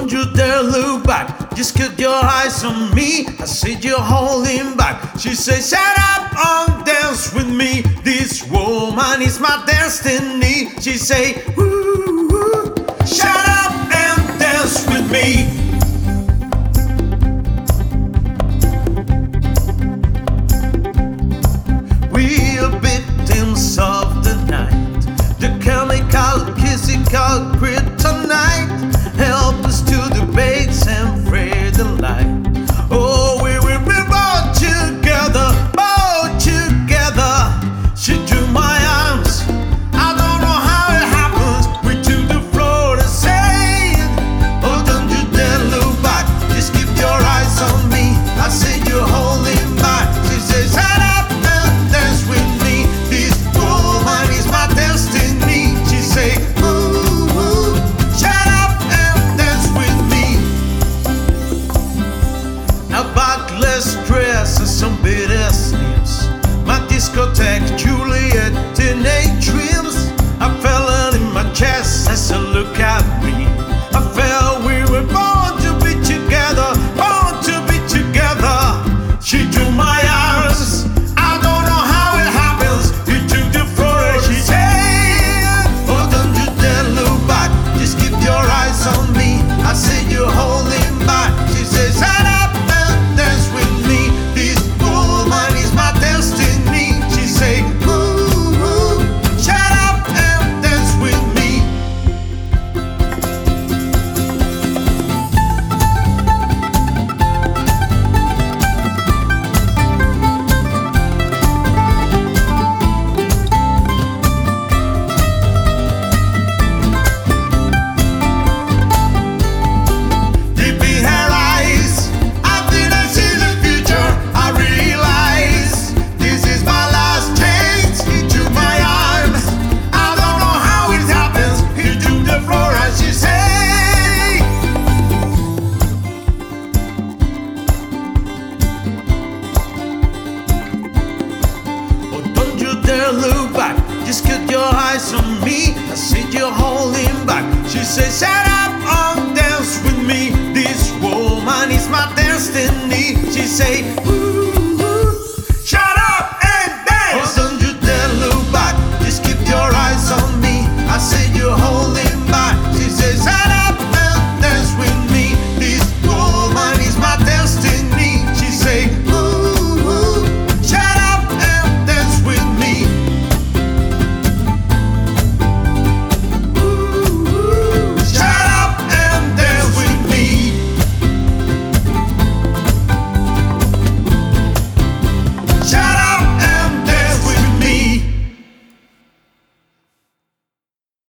don't you dare look back, just get your eyes on me. I said you're holding back. She said, shut up and dance with me. This woman is my destiny. She say, woo, woo. Shut up and dance with me. We are victims of the night, the chemical, physical kryptonite. Help us to the base and free the light. Oh, we will be both together, both together. She took my arms, I don't know how it happens. We took the floor to say, oh, don't you dare look back, just keep your eyes on me. I said you're holding back. She says, shut up and dance with me. This woman is my destiny. She say, ooh, ooh, shut up and dance with me. A backless dress and some bitter snips. My discotheque, Juliet, teenage dreams. I felt it in my chest as I look at me. I felt we were born to be together, born to be together. She took my arms, I don't know how it happens. He took the floor and she said, oh, don't you dare look back, just keep your eyes on me. I said you're holding back. She said, shut up and dance with me. This woman is my destiny. She say, ooh, ooh, shut up and dance with me. Deep in her eyes, I didn't see the future. I realized this is my last chance. He took my arms, I don't know how it happens. He took the floor and she say, oh, don't you dare look back, just get your eyes on me. I said you're holding back. She said, shut up and dance with me. This woman is my destiny. She say,